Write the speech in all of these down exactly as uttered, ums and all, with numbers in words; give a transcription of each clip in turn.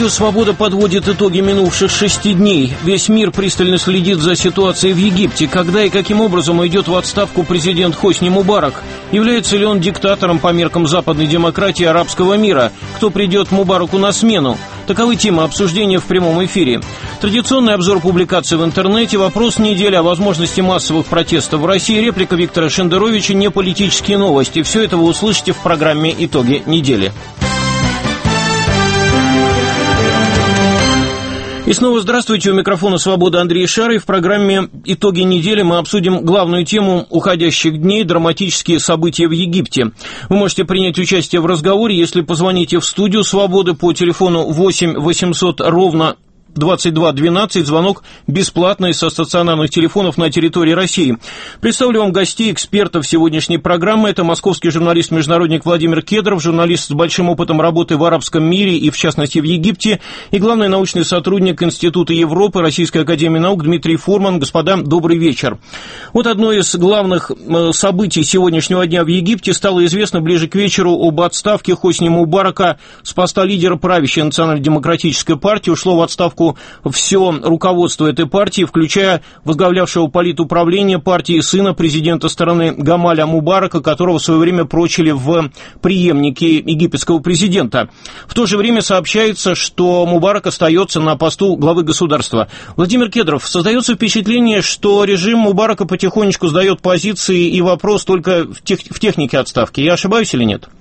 Радио «Свобода» подводит итоги минувших шести дней. Весь мир пристально следит за ситуацией в Египте. Когда и каким образом уйдет в отставку президент Хосни Мубарак? Является ли он диктатором по меркам западной демократии арабского мира? Кто придет Мубараку на смену? Таковы темы обсуждения в прямом эфире. Традиционный обзор публикаций в интернете, вопрос недели о возможности массовых протестов в России, реплика Виктора Шендеровича, не политические новости. Все это вы услышите в программе «Итоги недели». И снова здравствуйте, у микрофона «Свобода» Андрей Шарый. В программе «Итоги недели» мы обсудим главную тему уходящих дней – драматические события в Египте. Вы можете принять участие в разговоре, если позвоните в студию «Свободы» по телефону восемь восемьсот ровно двадцать два двенадцать, звонок бесплатный со стационарных телефонов на территории России. Представлю вам гостей, экспертов сегодняшней программы. Это московский журналист-международник Владимир Кедров, журналист с большим опытом работы в арабском мире и, в частности, в Египте, и главный научный сотрудник Института Европы Российской академии наук Дмитрий Фурман. Господа, добрый вечер. Вот одно из главных событий сегодняшнего дня в Египте стало известно ближе к вечеру об отставке Хосни Мубарака с поста лидера правящей национально-демократической партии. Ушло в отставку все руководство этой партии, включая возглавлявшего политуправление партии сына президента страны Гамаля Мубарака, которого в свое время прочили в преемнике египетского президента. В то же время сообщается, что Мубарак остается на посту главы государства. Владимир Кедров, создается впечатление, что режим Мубарака потихонечку сдает позиции и вопрос только в, тех, в технике отставки. Я ошибаюсь или нет?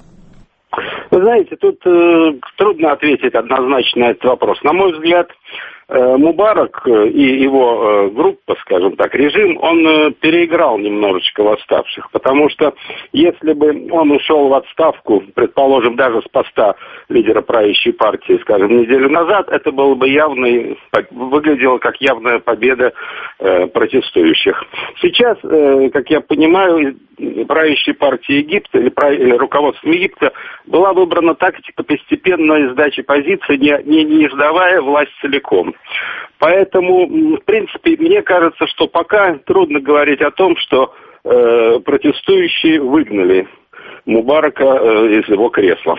Вы знаете, тут э, трудно ответить однозначно на этот вопрос. На мой взгляд, э, Мубарак и его э, группа, скажем так, режим, он э, переиграл немножечко восставших, потому что если бы он ушел в отставку, предположим, даже с поста лидера правящей партии, скажем, неделю назад, это было бы явный, выглядело как явная победа э, протестующих. Сейчас, э, как я понимаю, правящей партии Египта или, прав... или руководством Египта была выбрана тактика постепенной сдачи позиций, не, не, не сдавая власть целиком. Поэтому, в принципе, мне кажется, что пока трудно говорить о том, что э, протестующие выгнали Мубарака э, из его кресла.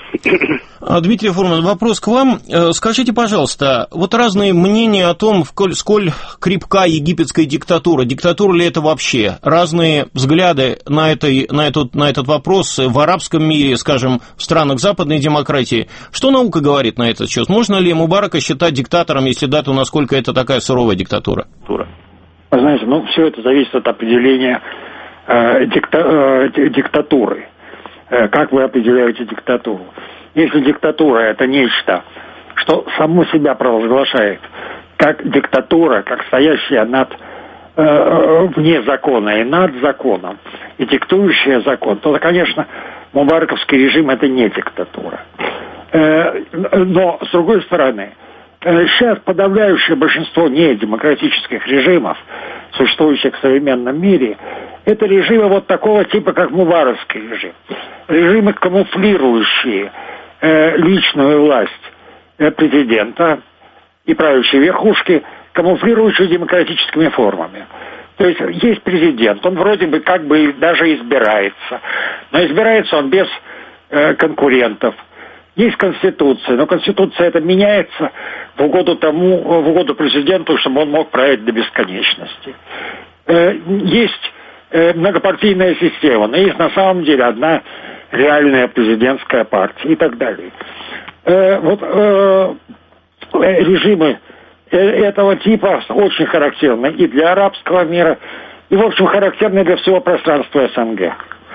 Дмитрий Фурман, вопрос к вам. Скажите, пожалуйста, вот разные мнения о том, сколь, сколь крепка египетская диктатура, диктатура ли это вообще, разные взгляды на, этой, на, этот, на этот вопрос в арабском мире, скажем, в странах западной демократии. Что наука говорит на этот счет? Можно ли Мубарака считать диктатором, если да, то насколько это такая суровая диктатура? Вы знаете, ну, все это зависит от определения э, дикта, э, диктатуры. Как вы определяете диктатуру? Если диктатура – это нечто, что само себя провозглашает как диктатура, как стоящая над, э, вне закона и над законом, и диктующая закон, то, конечно, мубараковский режим – это не диктатура. Э, но, с другой стороны, э, сейчас подавляющее большинство недемократических режимов, существующих в современном мире, это режимы вот такого типа, как мубараковский режим. Режимы, камуфлирующие э, личную власть э, президента и правящей верхушки, камуфлирующие демократическими формами. То есть есть президент, он вроде бы как бы даже избирается, но избирается он без э, конкурентов. Есть Конституция, но Конституция это меняется в угоду тому, в угоду президенту, чтобы он мог править до бесконечности. Э, есть э, многопартийная система, но есть на самом деле одна реальная президентская партия и так далее. Э, вот э, режимы этого типа очень характерны и для арабского мира, и, в общем, характерны для всего пространства СНГ.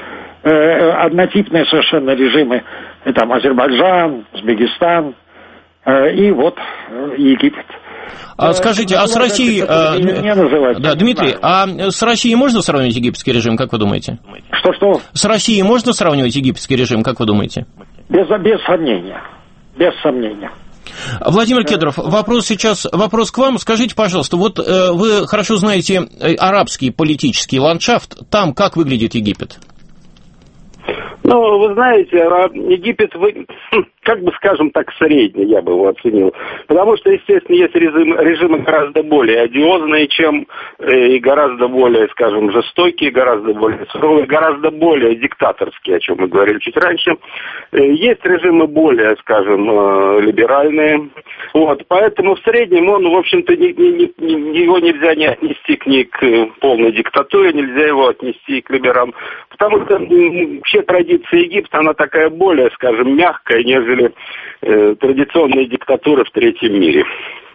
Э, однотипные совершенно режимы, это там Азербайджан, Узбекистан э, и вот э, Египет. А скажите, а с Россией... А, да, Дмитрий, а с Россией можно сравнивать египетский режим, как вы думаете? Что-что? С Россией можно сравнивать египетский режим, как вы думаете? Без, без сомнения. Без сомнения. Владимир Кедров, вопрос сейчас, вопрос к вам. Скажите, пожалуйста, вот э, вы хорошо знаете арабский политический ландшафт. Там как выглядит Египет? Ну, вы знаете, Египет, вы, как бы скажем так, средний, я бы его оценил. Потому что, естественно, есть режимы, режимы гораздо более одиозные, чем и гораздо более, скажем, жестокие, гораздо более суровые, гораздо более диктаторские, о чем мы говорили чуть раньше. Есть режимы более, скажем, либеральные. Вот, поэтому в среднем он, в общем-то, не, не, не, его нельзя не отнести к, ни к полной диктатуре, нельзя его отнести к либералам. Потому что вообще традиция Египта, она такая более, скажем, мягкая, нежели э, традиционные диктатуры в третьем мире.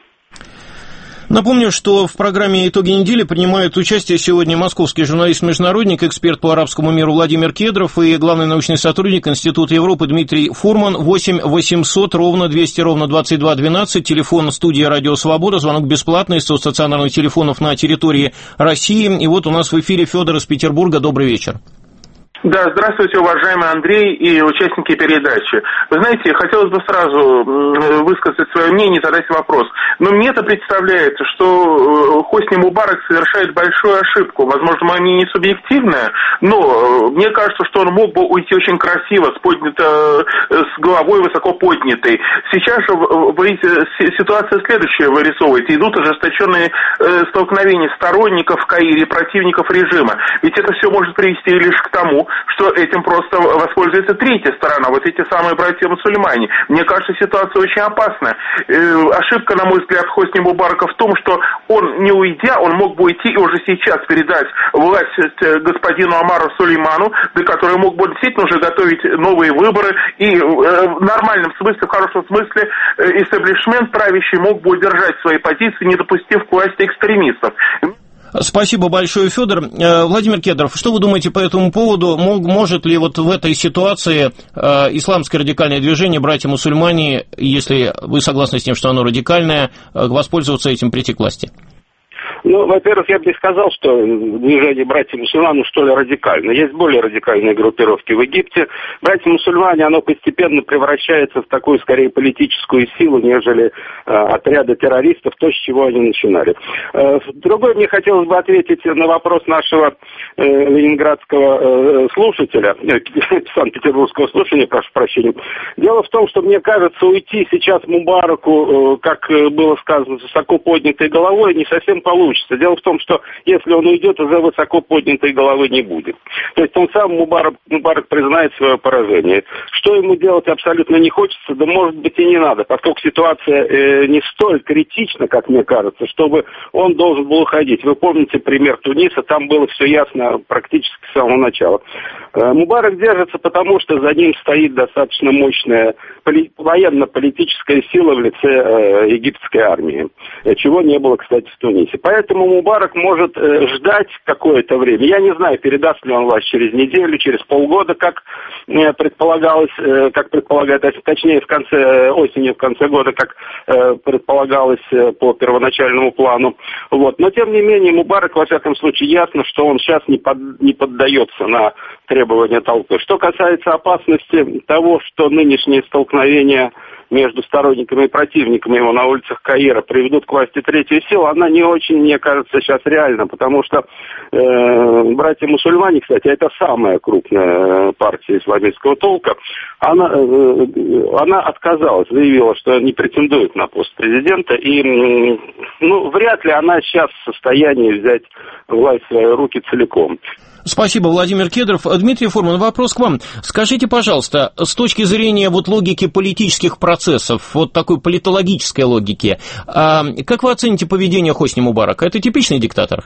Напомню, что в программе «Итоги недели» принимают участие сегодня московский журналист-международник, эксперт по арабскому миру Владимир Кедров и главный научный сотрудник Института Европы Дмитрий Фурман. восемь восемьсот ровно двести ровно двадцать два двенадцать, телефон студии «Радио Свобода», звонок бесплатный, из стационарных телефонов на территории России. И вот у нас в эфире Федор из Петербурга. Добрый вечер. Да, здравствуйте, уважаемый Андрей и участники передачи. Вы знаете, хотелось бы сразу высказать свое мнение и задать вопрос. Но мне-то представляется, что Хосни Мубарак совершает большую ошибку. Возможно, мое мнение не субъективное, но мне кажется, что он мог бы уйти очень красиво, с, поднято, с головой высоко поднятой. Сейчас же вы, ситуация следующая вырисовывается. Идут ожесточенные столкновения сторонников в Каире, противников режима. Ведь это все может привести лишь к тому, что этим просто воспользуется третья сторона, вот эти самые братья-мусульмане. Мне кажется, ситуация очень опасная. Э, ошибка, на мой взгляд, Хосни Мубарака в том, что он, не уйдя, он мог бы уйти и уже сейчас передать власть господину Омару Сулейману, до которого мог бы действительно уже готовить новые выборы, и э, в нормальном смысле, в хорошем смысле, э, истеблишмент правящий мог бы удержать свои позиции, не допустив к власти экстремистов. Спасибо большое, Федор. Владимир Кедров, что вы думаете по этому поводу? Может ли вот в этой ситуации исламское радикальное движение, братья-мусульмане, если вы согласны с тем, что оно радикальное, воспользоваться этим, прийти к власти? Ну, во-первых, я бы не сказал, что движение братья-мусульмане что ли радикально. Есть более радикальные группировки в Египте. Братья-мусульмане, оно постепенно превращается в такую, скорее, политическую силу, нежели э, отряды террористов, то, с чего они начинали. Э, другой, мне хотелось бы ответить на вопрос нашего э, ленинградского э, слушателя, э, санкт-петербургского слушателя, прошу прощения. Дело в том, что, мне кажется, уйти сейчас Мубараку, э, как было сказано, с высоко поднятой головой, не совсем получится. Дело в том, что если он уйдет, уже высоко поднятой головы не будет. То есть он сам, Мубарак, Мубарак признает свое поражение. Что ему делать абсолютно не хочется, да может быть и не надо, поскольку ситуация э, не столь критична, как мне кажется, чтобы он должен был уходить. Вы помните пример Туниса, там было все ясно практически с самого начала. Э, Мубарак держится потому, что за ним стоит достаточно мощная поли- военно-политическая сила в лице э, египетской армии, чего не было, кстати, в Тунисе. Поэтому Мубарак может э, ждать какое-то время. Я не знаю, передаст ли он власть через неделю, через полгода, как э, предполагалось, э, как предполагает, точнее, в конце э, осени, в конце года, как э, предполагалось э, по первоначальному плану. Вот. Но, тем не менее, Мубарак, во всяком случае, ясно, что он сейчас не, под, не поддается на требования толпы. Что касается опасности того, что нынешние столкновения между сторонниками и противниками его на улицах Каира приведут к власти третью силу, она не очень, мне кажется, сейчас реальна, потому что э, братья-мусульмане, кстати, это самая крупная партия исламистского толка, она, э, она отказалась, заявила, что не претендует на пост президента, и э, ну, вряд ли она сейчас в состоянии взять власть в свои руки целиком. Спасибо, Владимир Кедров. Дмитрий Фурман, вопрос к вам. Скажите, пожалуйста, с точки зрения вот логики политических процессов, вот такой политологической логики, а как вы оцените поведение Хосни Мубарака? Это типичный диктатор?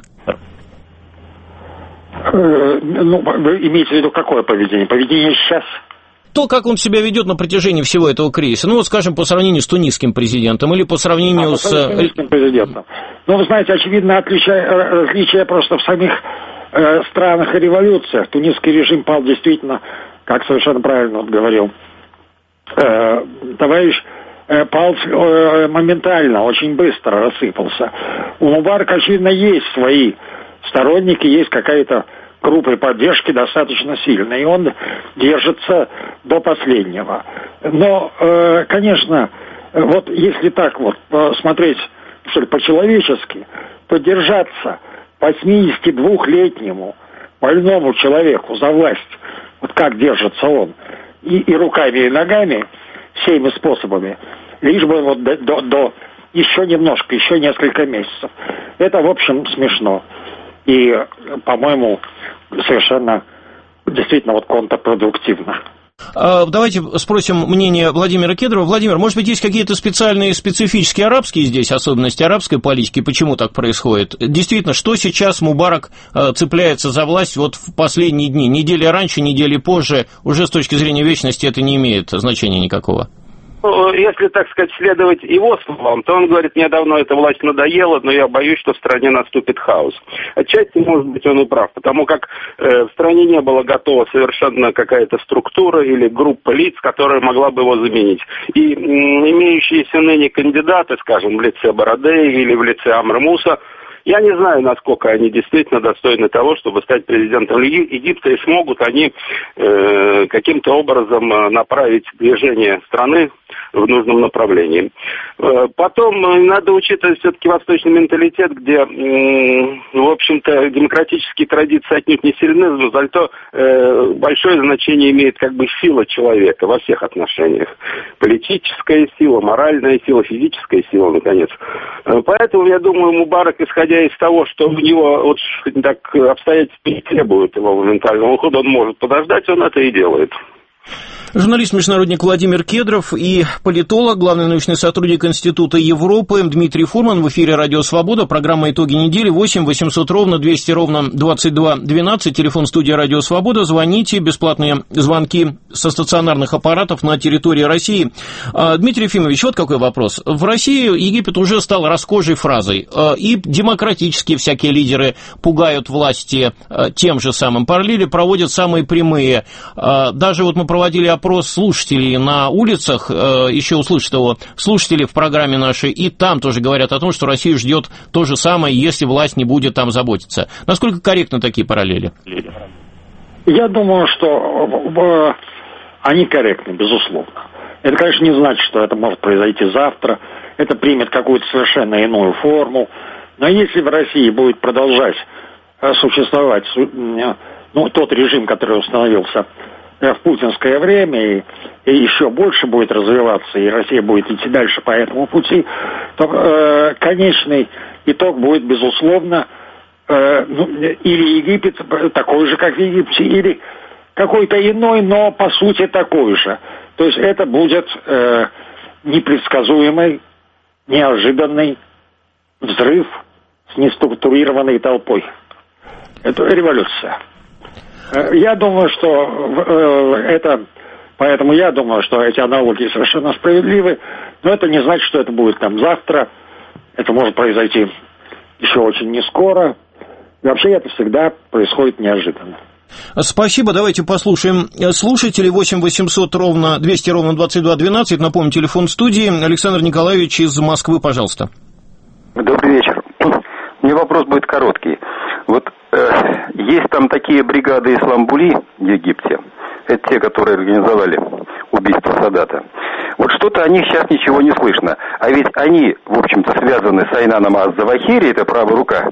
Ну, вы имеете в виду какое поведение? Поведение сейчас? То, как он себя ведет на протяжении всего этого кризиса. Ну, вот, скажем, по сравнению с тунисским президентом или по сравнению а, с... с тунисским президентом. Ну, вы знаете, очевидно, отличие, различие просто в самих э, странах и революциях. Тунисский режим пал действительно, как совершенно правильно он говорил, э, товарищ э, пал э, моментально, очень быстро рассыпался. У Мубарака, очевидно, есть свои сторонники, есть какая-то группы поддержки достаточно сильной, и он держится до последнего. Но, э, конечно, вот если так вот смотреть, что ли, по-человечески, то держаться восьмидесятидвухлетнему больному человеку за власть, вот как держится он, и, и руками, и ногами, всеми способами, лишь бы вот до, до, до еще немножко, еще несколько месяцев. Это, в общем, смешно. И, по-моему, совершенно, действительно, вот контрпродуктивно. Давайте спросим мнение Владимира Кедрова. Владимир, может быть, есть какие-то специальные, специфические арабские здесь особенности арабской политики? Почему так происходит? Действительно, что сейчас Мубарак цепляется за власть вот в последние дни? Недели раньше, недели позже, уже с точки зрения вечности это не имеет значения никакого. Если, так сказать, следовать его словам, то он говорит, мне давно эта власть надоела, но я боюсь, что в стране наступит хаос. Отчасти, может быть, он и прав, потому как э, в стране не было готова совершенно какая-то структура или группа лиц, которая могла бы его заменить. И м, имеющиеся ныне кандидаты, скажем, в лице Барадея или в лице Амра Муса, я не знаю, насколько они действительно достойны того, чтобы стать президентом Египта, и смогут они э, каким-то образом направить движение страны в нужном направлении. Э, потом э, надо учитывать все-таки восточный менталитет, где, э, в общем-то, демократические традиции отнюдь не сильны, но зато э, большое значение имеет как бы сила человека во всех отношениях. Политическая сила, моральная сила, физическая сила, наконец. Э, поэтому, я думаю, Мубарак, исходя из того, что у него вот так обстоятельства не требуют его моментального ухода, он может подождать, он это и делает. Журналист-международник Владимир Кедров и политолог, главный научный сотрудник Института Европы Дмитрий Фурман в эфире «Радио Свобода», программа «Итоги недели», восемь восемьсот ровно двести ровно двадцать два двенадцать, телефон студии «Радио Свобода», звоните, бесплатные звонки со стационарных аппаратов на территории России. Дмитрий Ефимович, вот какой вопрос. В России Египет уже стал расхожей фразой, и демократические всякие лидеры пугают власти тем же самым, параллели проводят самые прямые. Даже вот мы проводили опрос слушателей на улицах, еще услышат его слушатели в программе нашей, и там тоже говорят о том, что Россию ждет то же самое, если власть не будет там заботиться. Насколько корректны такие параллели? Я думаю, что они корректны, безусловно. Это, конечно, не значит, что это может произойти завтра, это примет какую-то совершенно иную форму, но если в России будет продолжать существовать ну, тот режим, который установился в путинское время, и, и еще больше будет развиваться, и Россия будет идти дальше по этому пути, то э, конечный итог будет, безусловно, э, ну, или Египет такой же, как в Египте, или какой-то иной, но по сути такой же. То есть это будет э, непредсказуемый, неожиданный взрыв с неструктурированной толпой. Это революция. Я думаю, что это, поэтому я думаю, что эти аналогии совершенно справедливы, но это не значит, что это будет там завтра, это может произойти еще очень не скоро, и вообще это всегда происходит неожиданно. Спасибо, давайте послушаем слушателей. Восемь восемьсот ровно двести ровно двадцать два двенадцать, напомню, телефон студии. Александр Николаевич из Москвы, пожалуйста. Добрый вечер. У меня вопрос будет короткий. Вот э, есть там такие бригады Исламбули в Египте, это те, которые организовали убийство Садата. Вот что-то о них сейчас ничего не слышно. А ведь они, в общем-то, связаны с Айнаном Аз-Завахири, это правая рука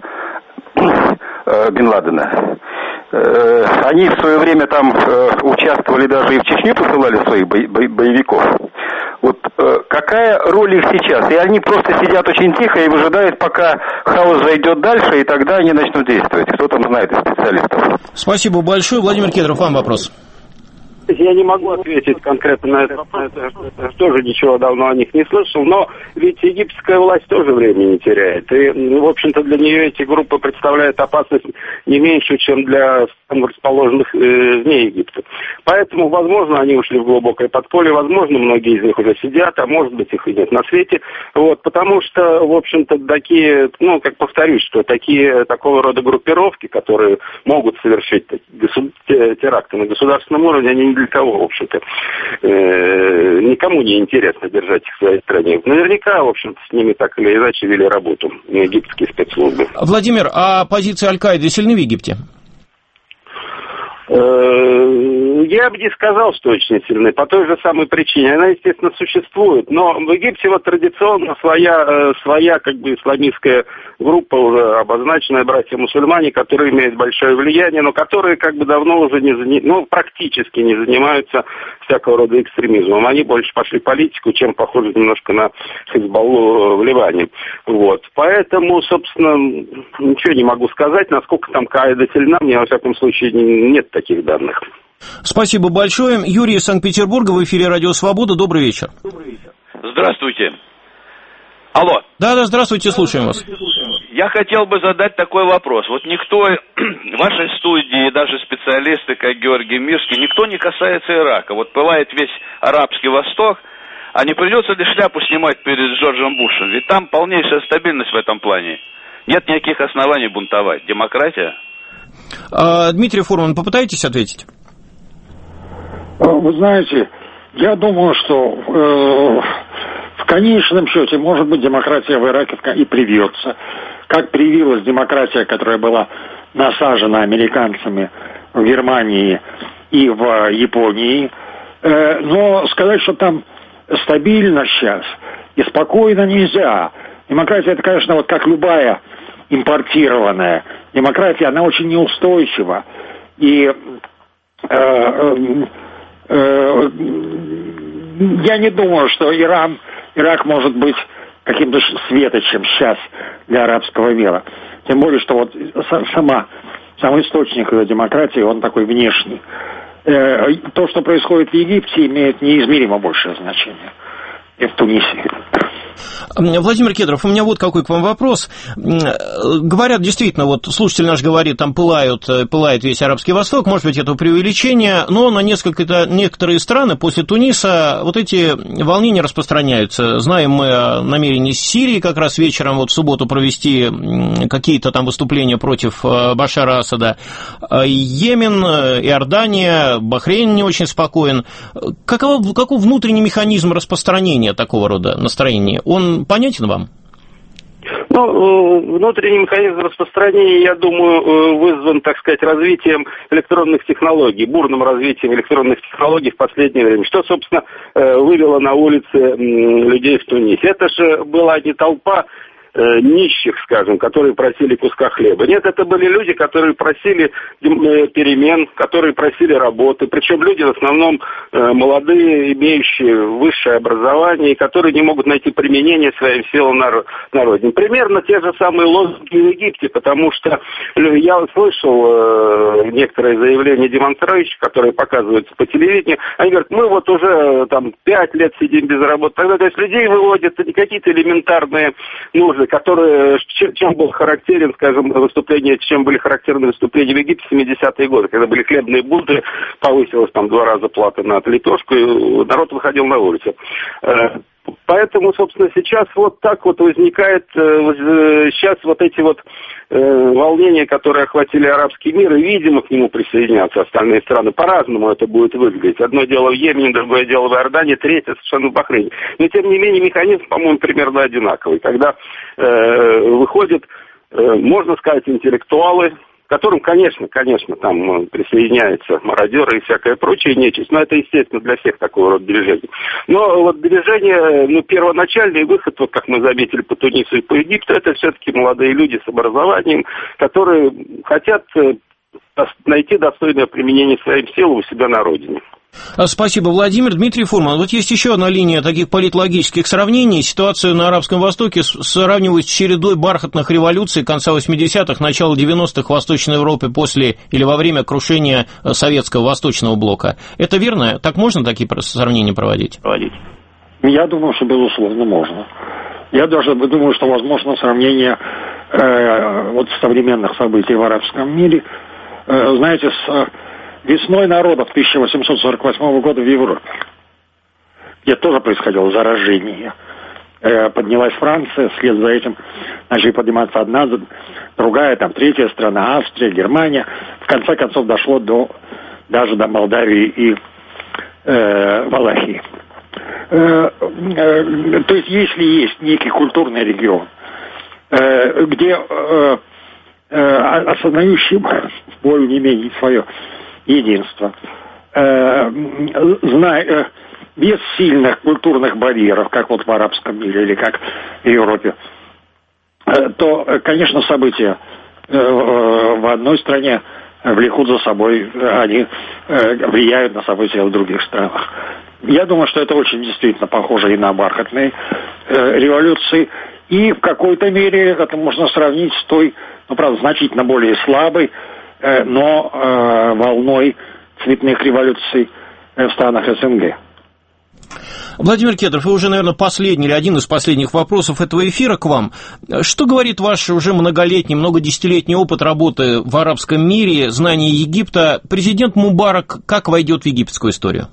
э, Бен Ладена. Э, они в свое время там э, участвовали, даже и в Чечню посылали своих бо- бо- боевиков. Вот э, какая роль их сейчас? И они просто сидят очень тихо и выжидают, пока хаос зайдет дальше, и тогда они начнут действовать. Кто там знает из специалистов? Спасибо большое. Владимир Кедров, вам вопрос. Я не могу ответить конкретно на это, тоже ничего давно о них не слышал, но ведь египетская власть тоже времени не теряет. И, в общем-то, для нее эти группы представляют опасность не меньше, чем для стран, расположенных э, вне Египта. Поэтому, возможно, они ушли в глубокое подполье, возможно, многие из них уже сидят, а может быть, их и нет на свете. Вот, потому что, в общем-то, такие, ну, как повторюсь, что такие, такого рода группировки, которые могут совершить теракты на государственном уровне, они для кого, в общем-то, э, никому не интересно держать их в своей стране. Наверняка, в общем-то, с ними так или иначе вели работу египетские спецслужбы. Владимир, а позиции Аль-Каиды сильны в Египте? Э, Я бы не сказал, что очень сильны, по той же самой причине. Она, естественно, существует, но в Египте вот традиционно своя, своя как бы исламистская группа, уже обозначенная, братья-мусульмане, которые имеют большое влияние, но которые как бы давно уже не занимаются, ну, практически не занимаются всякого рода экстремизмом. Они больше пошли в политику, чем похожи немножко на Хизбаллу в Ливане. Вот. Поэтому, собственно, ничего не могу сказать, насколько там Каида сильна, мне, во всяком случае, нет таких данных. Спасибо большое. Юрий из Санкт-Петербурга, в эфире Радио Свобода. Добрый вечер. Добрый вечер. Здравствуйте. Алло. Да-да, здравствуйте, слушаем вас. Я хотел бы задать такой вопрос. Вот никто в вашей студии, даже специалисты, как Георгий Мирский, никто не касается Ирака. Вот пылает весь Арабский Восток, а не придется ли шляпу снимать перед Джорджем Бушем? Ведь там полнейшая стабильность в этом плане. Нет никаких оснований бунтовать. Демократия? А, Дмитрий Фурман, попытайтесь ответить. Вы знаете, я думаю, что э, в конечном счете, может быть, демократия в Ираке и привьется. Как привилась демократия, которая была насажена американцами в Германии и в Японии. Э, но сказать, что там стабильно сейчас и спокойно нельзя. Демократия, это, конечно, вот как любая импортированная демократия, она очень неустойчива. И э, э, э, я не думаю, что Иран, Ирак может быть каким-то светочем сейчас для арабского мира. Тем более, что вот сама, сам источник этой демократии, он такой внешний. Э, то, что происходит в Египте, имеет неизмеримо большее значение. И в Тунисе. Владимир Кедров, у меня вот какой к вам вопрос. Говорят, действительно, вот слушатель наш говорит, там пылают, пылает весь Арабский Восток, может быть, это преувеличение, но на несколько, некоторые страны после Туниса вот эти волнения распространяются. Знаем мы о намерении Сирии как раз вечером, вот в субботу провести какие-то там выступления против Башара Асада. Йемен, Иордания, Бахрейн не очень спокоен. Каков, каков внутренний механизм распространения такого рода настроения? Он понятен вам? Ну, внутренний механизм распространения, я думаю, вызван, так сказать, развитием электронных технологий, бурным развитием электронных технологий в последнее время. Что, собственно, вывело на улицы людей в Тунисе? Это же была не толпа нищих, скажем, которые просили куска хлеба. Нет, это были люди, которые просили перемен, которые просили работы. Причем люди в основном молодые, имеющие высшее образование, и которые не могут найти применение своим силам на родине. Примерно те же самые лозунги в Египте, потому что я слышал некоторые заявления демонстрирующих, которые показываются по телевидению. Они говорят, мы вот уже там пять лет сидим без работы. Тогда, то есть людей выводят какие-то элементарные нужды, которые, чем был характерен, скажем, выступления, чем были характерны выступления в Египте в семидесятые годы, когда были хлебные бунты, повысилась там два раза плата на лепешку, и народ выходил на улицу. Поэтому, собственно, сейчас вот так вот возникает, сейчас вот эти вот волнения, которые охватили арабский мир, и, видимо, к нему присоединятся остальные страны. По-разному это будет выглядеть. Одно дело в Йемене, другое дело в Иордании, третье совершенно в Бахрейне. Но, тем не менее, механизм, по-моему, примерно одинаковый. Когда э, выходят, э, можно сказать, интеллектуалы, к которым, конечно, конечно, там присоединяются мародеры и всякое прочее нечисть, но это, естественно, для всех такого рода движений. Но вот движение, ну, первоначальный выход, вот как мы заметили по Тунису и по Египту, это все-таки молодые люди с образованием, которые хотят найти достойное применение своим силам у себя на родине. Спасибо, Владимир. Дмитрий Фурман, вот есть еще одна линия таких политологических сравнений. Ситуацию на Арабском Востоке сравнивают с чередой бархатных революций конца восьмидесятых, начала девяностых в Восточной Европе после или во время крушения советского Восточного блока. Это верно? Так можно такие сравнения проводить? проводить? Я думаю, что, безусловно, можно. Я даже думаю, что возможно сравнение э, вот современных событий в арабском мире, э, знаете, с весной народов тысяча восемьсот сорок восьмого года в Европе, где тоже происходило заражение. Э, поднялась Франция, вслед за этим начали подниматься одна, другая, там, третья страна, Австрия, Германия. В конце концов дошло до, даже до Молдавии и э, Валахии. Э, э, то есть, если есть некий культурный регион, э, где э, э, осознающий более-менее свое единство, э, зная, э, без сильных культурных барьеров, как вот в арабском мире или как в Европе, э, то, конечно, события э, в одной стране влекут за собой, они э, влияют на события в других странах. Я думаю, что это очень действительно похоже и на бархатные э, революции, и в какой-то мере это можно сравнить с той, ну, правда, значительно более слабой, э, но э, волной цветных революций в странах СНГ. Владимир Кедров, вы уже, наверное, последний или один из последних вопросов этого эфира к вам. Что говорит ваш уже многолетний, многодесятилетний опыт работы в арабском мире, знание Египта? Президент Мубарак как войдет в египетскую историю?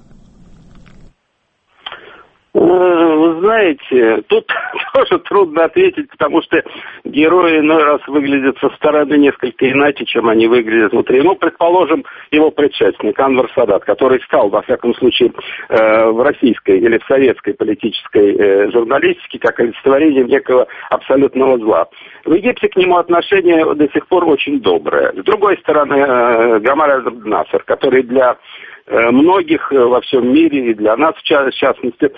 Вы знаете, тут тоже трудно ответить, потому что герои иной раз выглядят со стороны несколько иначе, чем они выглядят внутри. Ну, предположим, его предшественник Анвар Садат, который стал, во всяком случае, в российской или в советской политической журналистике как олицетворением некого абсолютного зла. В Египте к нему отношение до сих пор очень доброе. С другой стороны, Гамаль Абдел Насер, который для многих во всем мире и для нас в частности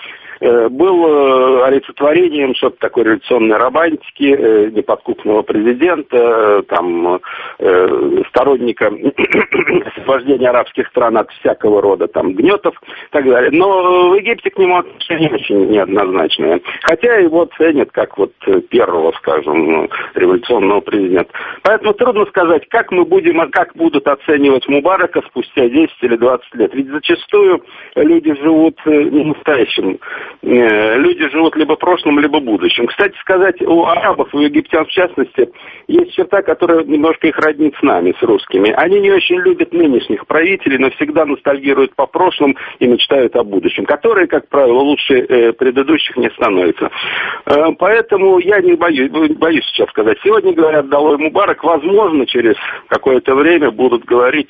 был олицетворением что-то такой революционной романтики, неподкупного президента, там, сторонника освобождения арабских стран от всякого рода там гнетов и так далее. Но в Египте к нему отношение очень неоднозначное. Хотя его ценят как вот первого, скажем, революционного президента. Поэтому трудно сказать, как мы будем, как будут оценивать Мубарака спустя десять или двадцать лет. Ведь зачастую люди живут не настоящим. Люди живут либо прошлым, либо будущим. Кстати сказать, у арабов, у египтян в частности, есть черта, которая немножко их роднит с нами, с русскими. Они не очень любят нынешних правителей, но всегда ностальгируют по прошлому и мечтают о будущем, которые, как правило, лучше э, предыдущих не становятся. Э, поэтому я не боюсь, боюсь сейчас сказать. Сегодня говорят «Долой Мубарак», возможно, через какое-то время будут говорить,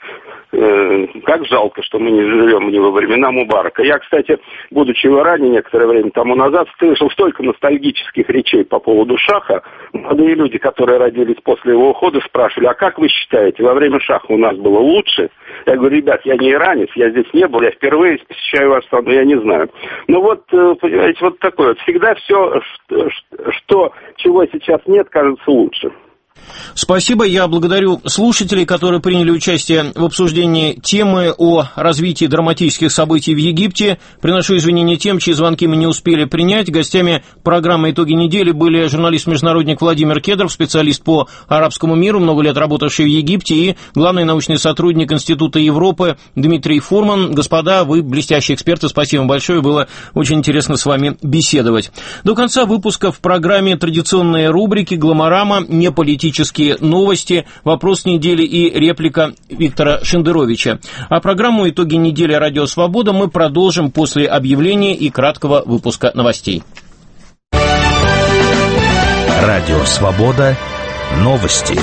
как жалко, что мы не живем не во времена Мубарака. Я, кстати, будучи в Иране некоторое время тому назад, слышал столько ностальгических речей по поводу Шаха. Молодые люди, которые родились после его ухода, спрашивали, а как вы считаете, во время Шаха у нас было лучше? Я говорю, ребят, я не иранец, я здесь не был, я впервые посещаю вашу страну, я не знаю. Ну вот, понимаете, вот такое вот. Всегда все, что, чего сейчас нет, кажется лучше. Спасибо. Я благодарю слушателей, которые приняли участие в обсуждении темы о развитии драматических событий в Египте. Приношу извинения тем, чьи звонки мы не успели принять. Гостями программы «Итоги недели» были журналист-международник Владимир Кедров, специалист по арабскому миру, много лет работавший в Египте, и главный научный сотрудник Института Европы Дмитрий Фурман. Господа, вы блестящие эксперты, спасибо большое, было очень интересно с вами беседовать. До конца выпуска в программе традиционные рубрики «Гломорама», «Неполитические новости», «Вопрос недели» и реплика Виктора Шендеровича. А программу «Итоги недели» Радио Свобода мы продолжим после объявления и краткого выпуска новостей. Радио Свобода. Новости.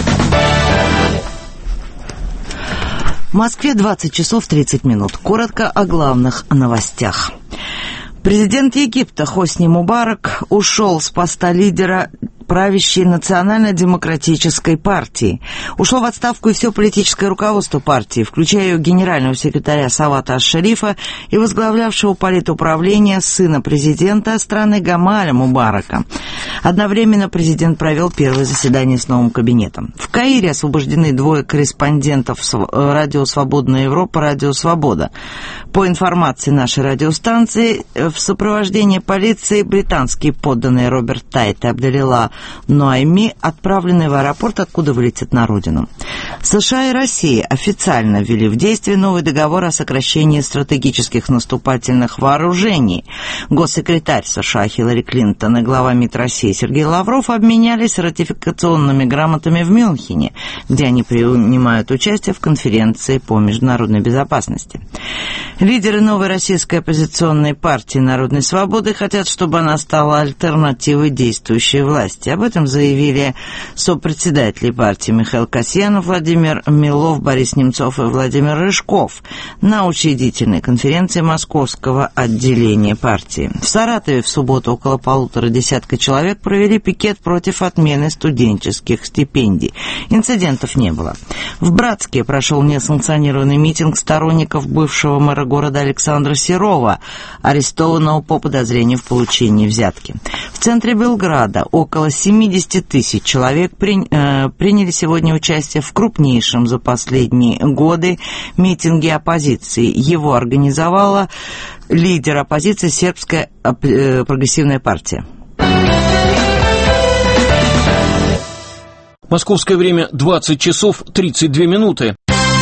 В Москве двадцать часов тридцать минут. Коротко о главных новостях. Президент Египта Хосни Мубарак ушел с поста лидера правящей национально-демократической партии. Ушло в отставку и все политическое руководство партии, включая ее генерального секретаря Савата Аш-Шарифа и возглавлявшего политуправление сына президента страны Гамаля Мубарака. Одновременно президент провел первое заседание с новым кабинетом. В Каире освобождены двое корреспондентов радио «Свободная Европа», радио «Свобода». По информации нашей радиостанции, в сопровождении полиции британские подданные Роберт Тайт и Абделила Нуайми отправлены в аэропорт, откуда вылетят на родину. США и Россия официально ввели в действие новый договор о сокращении стратегических наступательных вооружений. Госсекретарь США Хиллари Клинтон и глава МИД России Сергей Лавров обменялись ратификационными грамотами в Мюнхене, где они принимают участие в конференции по международной безопасности. Лидеры новой российской оппозиционной партии «Народной свободы» хотят, чтобы она стала альтернативой действующей власти. партии. Об этом заявили сопредседатели партии Михаил Касьянов, Владимир Милов, Борис Немцов и Владимир Рыжков на учредительной конференции Московского отделения партии. В Саратове в субботу около полутора десятка человек провели пикет против отмены студенческих стипендий. Инцидентов не было. В Братске прошел несанкционированный митинг сторонников бывшего мэра города Александра Серова, арестованного по подозрению в получении взятки. В центре Белграда около семьдесят тысяч человек при, э, приняли сегодня участие в крупнейшем за последние годы митинге оппозиции. Его организовала лидер оппозиции Сербская э, прогрессивная партия. Московское время двадцать часов тридцать две минуты.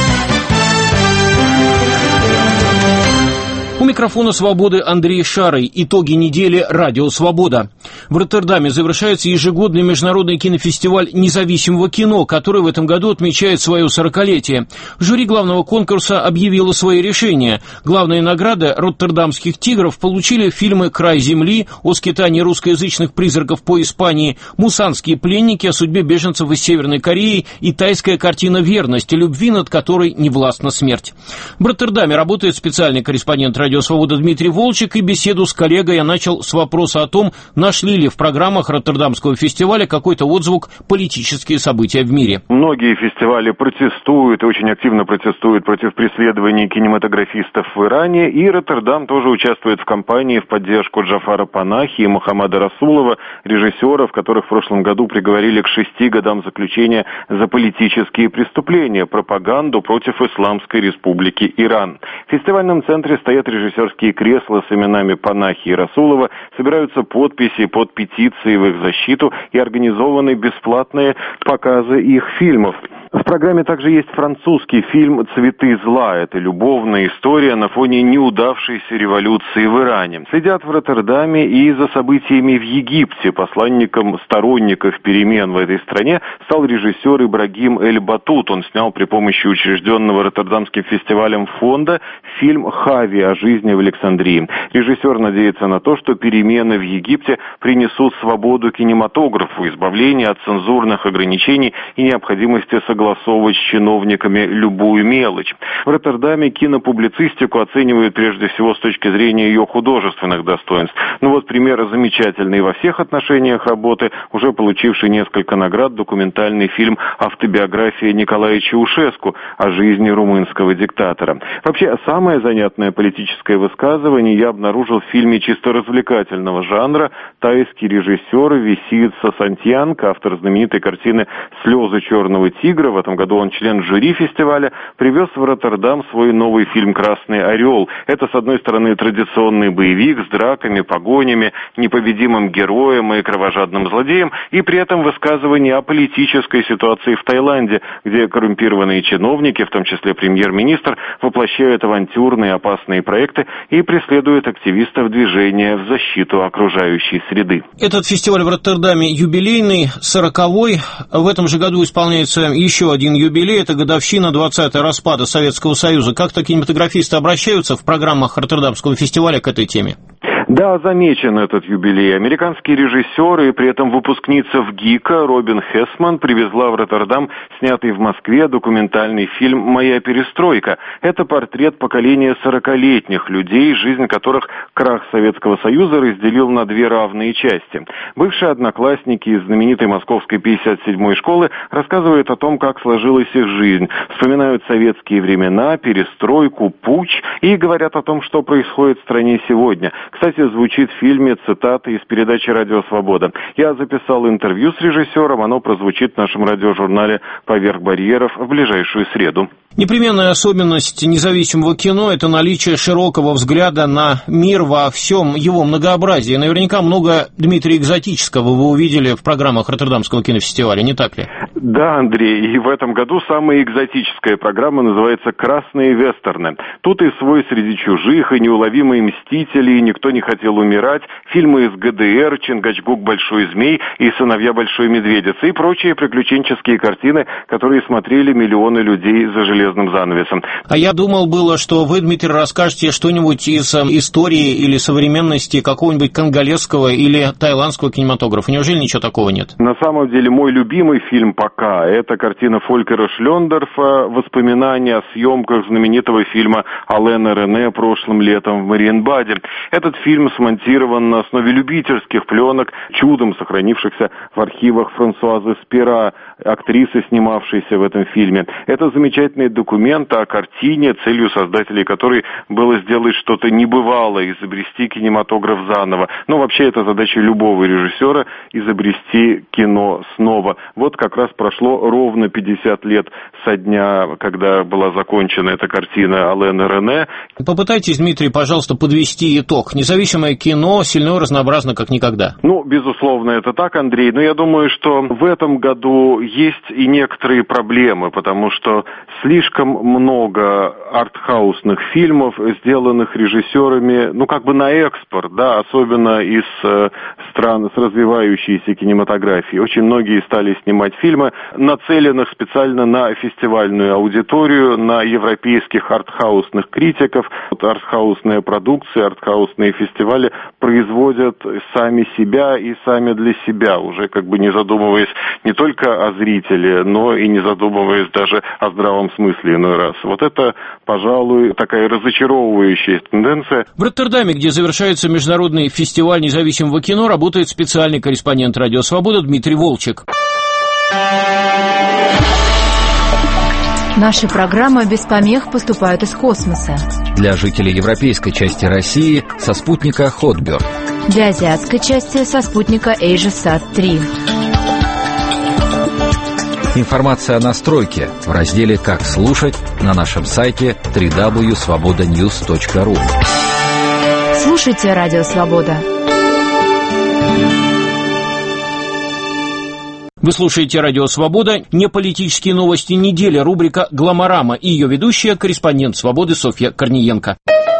У микрофона «Свободы» Андрей Шарый. Итоги недели «Радио Свобода». В Роттердаме завершается ежегодный международный кинофестиваль независимого кино, который в этом году отмечает свое сорокалетие. Жюри главного конкурса объявило свои решения. Главные награды роттердамских «Тигров» получили фильмы «Край земли», о скитании русскоязычных призраков по Испании, «Мусанские пленники», о судьбе беженцев из Северной Кореи и тайская картина «Верность», любви над которой не властна смерть. В Роттердаме работает специальный корреспондент «Радио Свобода» Дмитрий Волчек, и беседу с коллегой я начал с вопроса о том, нашли ли в программах Роттердамского фестиваля какой-то отзвук политические события в мире. Многие фестивали протестуют и очень активно протестуют против преследований кинематографистов в Иране, и Роттердам тоже участвует в кампании в поддержку Джафара Панахи и Мухаммада Расулова, режиссеров, которых в прошлом году приговорили к шести годам заключения за политические преступления, пропаганду против Исламской Республики Иран. В фестивальном центре стоят режиссерские кресла с именами Панахи и Расулова, собираются подписи под петиции в их защиту и организованы бесплатные показы их фильмов. В программе также есть французский фильм «Цветы зла». Это любовная история на фоне неудавшейся революции в Иране. Следят в Роттердаме и за событиями в Египте. Посланником сторонников перемен в этой стране стал режиссер Ибрагим Эль-Батут. Он снял при помощи учрежденного Роттердамским фестивалем фонда фильм «Хави» о жизни в Александрии. Режиссер надеется на то, что перемены в Египте принесут свободу кинематографу, избавление от цензурных ограничений и необходимости согласования согласовывать с чиновниками любую мелочь. В Роттердаме кинопублицистику оценивают прежде всего с точки зрения ее художественных достоинств. Ну вот пример замечательный во всех отношениях работы, уже получивший несколько наград, документальный фильм «Автобиография Николая Чаушеску» о жизни румынского диктатора. Вообще, самое занятное политическое высказывание я обнаружил в фильме чисто развлекательного жанра. Тайский режиссер Висит Сасантьянг, автор знаменитой картины «Слезы черного тигра», в этом году он член жюри фестиваля, привез в Роттердам свой новый фильм «Красный орел». Это, с одной стороны, традиционный боевик с драками, погонями, непобедимым героем и кровожадным злодеем, и при этом высказывание о политической ситуации в Таиланде, где коррумпированные чиновники, в том числе премьер-министр, воплощают авантюрные опасные проекты и преследуют активистов движения в защиту окружающей среды. Этот фестиваль в Роттердаме юбилейный, сороковой. В этом же году исполняется еще один юбилей, это годовщина двадцатого распада Советского Союза. Как-то кинематографисты обращаются в программах Роттердамского фестиваля к этой теме? Да, замечен этот юбилей. Американский режиссер и при этом выпускница ВГИКа Робин Хессман привезла в Роттердам снятый в Москве документальный фильм «Моя перестройка». Это портрет поколения сорокалетних людей, жизнь которых крах Советского Союза разделил на две равные части. Бывшие одноклассники из знаменитой московской пятьдесят седьмой школы рассказывают о том, как сложилась их жизнь, вспоминают советские времена, перестройку, путч и говорят о том, что происходит в стране сегодня. Кстати, звучит в фильме цитата из передачи «Радио Свобода». Я записал интервью с режиссером, оно прозвучит в нашем радиожурнале «Поверх барьеров» в ближайшую среду. Непременная особенность независимого кино – это наличие широкого взгляда на мир во всем его многообразии. Наверняка много, Дмитрий, экзотического вы увидели в программах Роттердамского кинофестиваля, не так ли? Да, Андрей, и в этом году самая экзотическая программа называется «Красные вестерны». Тут и свой среди чужих, и неуловимые мстители, и никто не хотел умирать», фильмы из гэ дэ эр, «Чингачгук. Большой змей» и «Сыновья большой медведицы» и прочие приключенческие картины, которые смотрели миллионы людей за железным занавесом. А я думал было, что вы, Дмитрий, расскажете что-нибудь из э, истории или современности какого-нибудь конголезского или таиландского кинематографа. Неужели ничего такого нет? На самом деле, мой любимый фильм пока – это картина Фолькера Шлёндорфа «Воспоминания о съемках знаменитого фильма Алена Рене прошлым летом в Мариенбаде». Этот фильм смонтирован на основе любительских пленок, чудом сохранившихся в архивах Франсуазы Спира, актрисы, снимавшейся в этом фильме. Это замечательный документ о картине, целью создателей которой было сделать что-то небывалое, изобрести кинематограф заново. Но вообще это задача любого режиссера – изобрести кино снова. Вот как раз прошло ровно пятьдесят лет со дня, когда была закончена эта картина Алена Рене. Попытайтесь, Дмитрий, пожалуйста, подвести итог. Независимое кино сильно и разнообразно, как никогда. Ну, безусловно, это так, Андрей. Но я думаю, что в этом году есть и некоторые проблемы, потому что слишком много артхаусных фильмов, сделанных режиссерами, ну, как бы на экспорт, да, особенно из э, стран с развивающейся кинематографией. Очень многие стали снимать фильмы, нацеленных специально на фестивальную аудиторию, на европейских артхаусных критиков. Вот артхаусная продукция, артхаусные фестивали производят сами себя и сами для себя, уже как бы не задумываясь не только о зрителе, но и не задумываясь даже о здравом смысле иной раз. Вот это, пожалуй, такая разочаровывающая тенденция. В Роттердаме, где завершается международный фестиваль независимого кино, работает специальный корреспондент «Радио Свобода» Дмитрий Волчек. Наши программы без помех поступают из космоса. Для жителей европейской части России со спутника Hotbird. Для азиатской части со спутника AsiaSat три. Информация о настройке в разделе «Как слушать» на нашем сайте дабл ю дабл ю дабл ю точка свобода ньюс точка ру. Слушайте «Радио Свобода». Вы слушаете «Радио Свобода». Неполитические новости недели. Рубрика «Гламорама» и ее ведущая, корреспондент «Свободы» Софья Корниенко.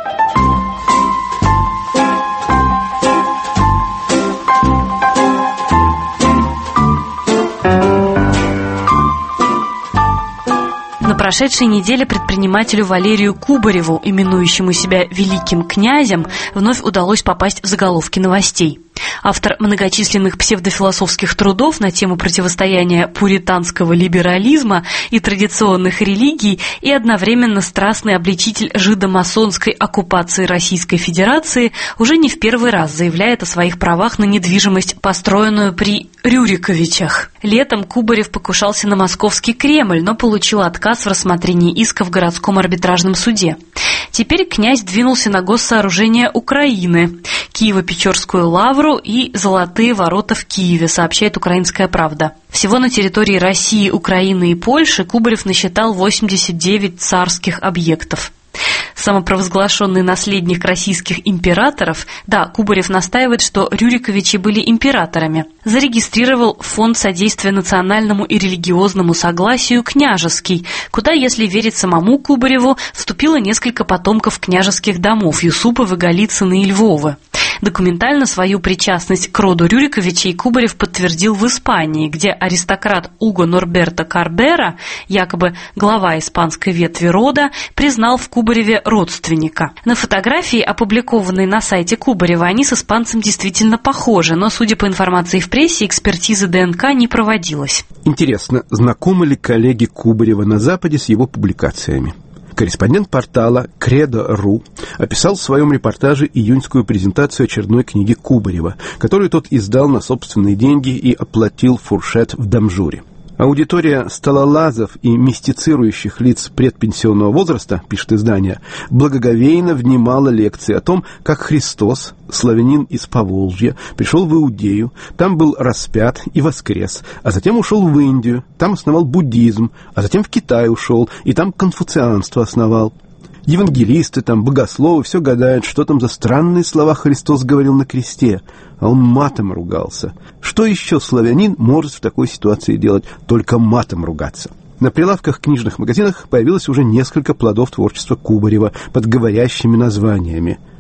На прошедшей неделе предпринимателю Валерию Кубареву, именующему себя великим князем, вновь удалось попасть в заголовки новостей. Автор многочисленных псевдофилософских трудов на тему противостояния пуританского либерализма и традиционных религий и одновременно страстный обличитель жидомасонской оккупации Российской Федерации уже не в первый раз заявляет о своих правах на недвижимость, построенную при Рюриковичах. Летом Кубарев покушался на московский Кремль, но получил отказ в рассмотрении иска в городском арбитражном суде. Теперь князь двинулся на госсооружение Украины, Киево-Печорскую лавру и Золотые ворота в Киеве, сообщает «Украинская правда». Всего на территории России, Украины и Польши Кубарев насчитал восемьдесят девять царских объектов. Самопровозглашенный наследник российских императоров, да, Кубарев настаивает, что Рюриковичи были императорами, зарегистрировал Фонд содействия национальному и религиозному согласию «Княжеский», куда, если верить самому Кубареву, вступило несколько потомков княжеских домов Юсуповы, Голицыны и Львовы. Документально свою причастность к роду Рюриковичей Кубарев подтвердил в Испании, где аристократ Уго Норберто Карбера, якобы глава испанской ветви рода, признал в Кубареве родственника. На фотографии, опубликованной на сайте Кубарева, они с испанцем действительно похожи, но, судя по информации в прессе, экспертиза ДНК не проводилась. Интересно, знакомы ли коллеги Кубарева на Западе с его публикациями? Корреспондент портала Кредо точка ру описал в своем репортаже июньскую презентацию очередной книги Кубарева, которую тот издал на собственные деньги и оплатил фуршет в Дамжуре. Аудитория сталолазов и мистицирующих лиц предпенсионного возраста, пишет издание, благоговейно внимала лекции о том, как Христос, славянин из Поволжья, пришел в Иудею, там был распят и воскрес, а затем ушел в Индию, там основал буддизм, а затем в Китай ушел, и там конфуцианство основал. Евангелисты там, богословы, все гадают, что там за странные слова Христос говорил на кресте, а он матом ругался. Что еще славянин может в такой ситуации делать? Только матом ругаться. На прилавках книжных магазинах появилось уже несколько плодов творчества Кубарева под говорящими названиями.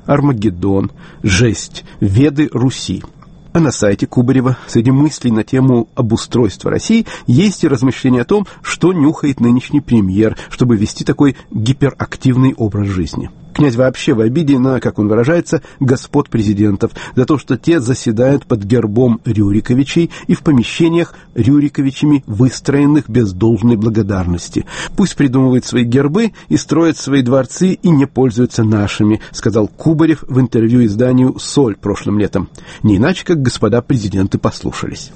Армагеддон, Жесть, Веды Руси. А на сайте Кубарева среди мыслей на тему обустройства России есть и размышления о том, что нюхает нынешний премьер, чтобы вести такой гиперактивный образ жизни. Князь вообще в обиде на, как он выражается, господ президентов за то, что те заседают под гербом Рюриковичей и в помещениях Рюриковичами, выстроенных без должной благодарности. Пусть придумывают свои гербы и строят свои дворцы и не пользуются нашими, сказал Кубарев в интервью изданию «Соль» прошлым летом. Не иначе, как господа президенты послушались.